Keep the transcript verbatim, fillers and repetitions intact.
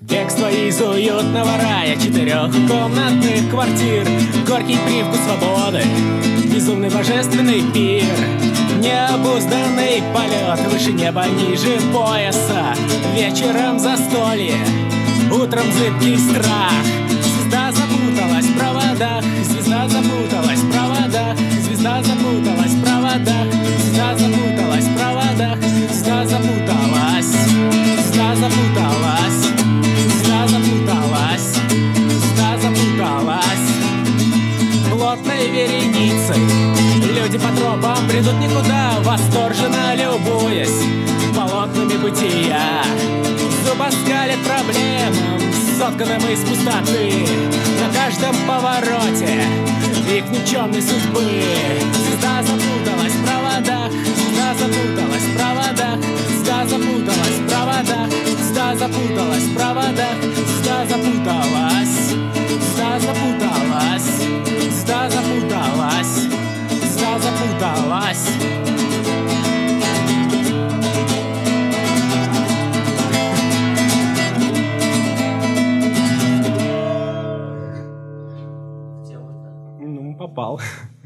Бегство из уютного рая четырехкомнатных квартир, горький привкус свободы, безумный божественный пир, необузданный полет выше неба, ниже пояса, вечером застолье, утром зыбкий страх. Звезда запуталась в проводах, звезда запуталась в проводах, звезда запуталась в проводах, звезда запуталась в проводах, звезда запуталась, звезда запуталась, звезда запуталась, звезда запуталась. Плотной вереницей люди по тропам бредут никуда, восторженно любуясь полотнами бытия. Зубы скалят проблемам, сотканным из пустоты. На каждом повороте их никчемной судьбы. Звезда запуталась в проводах, звезда запуталась в проводах, звезда запуталась в проводах, звезда запуталась в проводах, звезда запуталась, звезда запуталась, звезда запуталась, звезда запуталась. Ну, попал.